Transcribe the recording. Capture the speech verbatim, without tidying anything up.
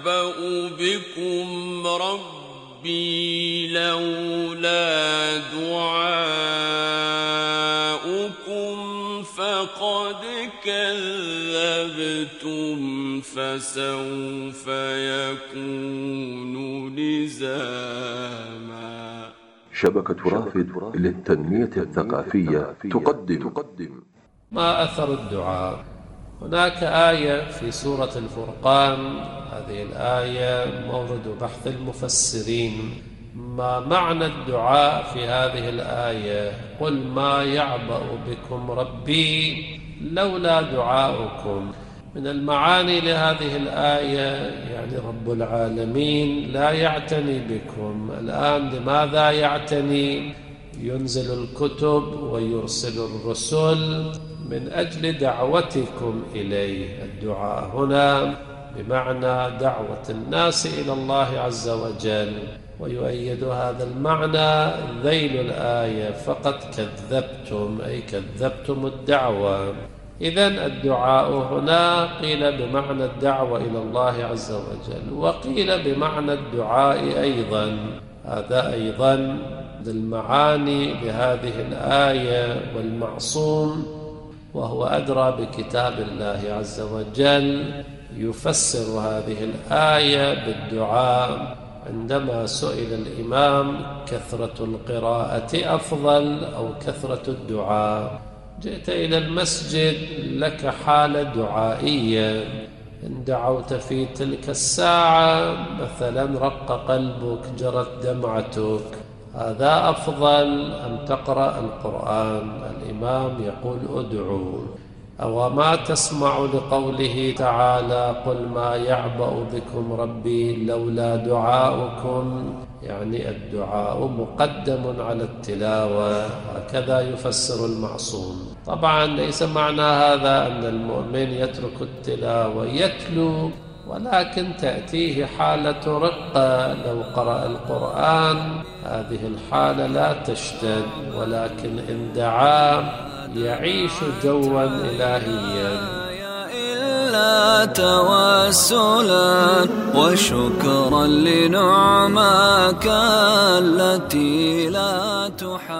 يعبأ بكم ربي لولا دعاؤكم فقد كذبتم فسوف يكون لزاما. شبكة رافد للتنمية الثقافية تقدم ما أثر الدعاء؟ هناك آية في سورة الفرقان، هذه الآية مورد بحث المفسرين. ما معنى الدعاء في هذه الآية؟ قل ما يعبأ بكم ربي لولا دعاؤكم. من المعاني لهذه الآية يعني رب العالمين لا يعتني بكم الآن. لماذا يعتني؟ ينزل الكتب ويرسل الرسل من أجل دعوتكم إليه. الدعاء هنا بمعنى دعوة الناس إلى الله عز وجل، ويؤيد هذا المعنى ذيل الآية فقد كذبتم، أي كذبتم الدعوة. إذن الدعاء هنا قيل بمعنى الدعوة إلى الله عز وجل، وقيل بمعنى الدعاء أيضا. هذا أيضا للمعاني لهذه الآية، والمعصوم وهو أدرى بكتاب الله عز وجل يفسر هذه الآية بالدعاء. عندما سئل الإمام كثرة القراءة أفضل أو كثرة الدعاء؟ جئت إلى المسجد لك حالة دعائية، إن دعوت في تلك الساعة مثلا رق قلبك، جرت دمعتك، هذا أفضل أم تقرأ القرآن؟ الإمام يقول ادعوا. أو ما تسمع لقوله تعالى قل ما يعبأ بكم ربي لولا دعاؤكم؟ يعني الدعاء مقدم على التلاوة، هكذا يفسر المعصوم. طبعا ليس معنى هذا أن المؤمن يترك التلاوة، يتلو، ولكن تأتيه حالة رقة لو قرأ القرآن. هذه الحالة لا تشتد، ولكن إن دعا يعيش جوا إلهيا. إلا توسلا وشكرا لنعماك التي لا تحب.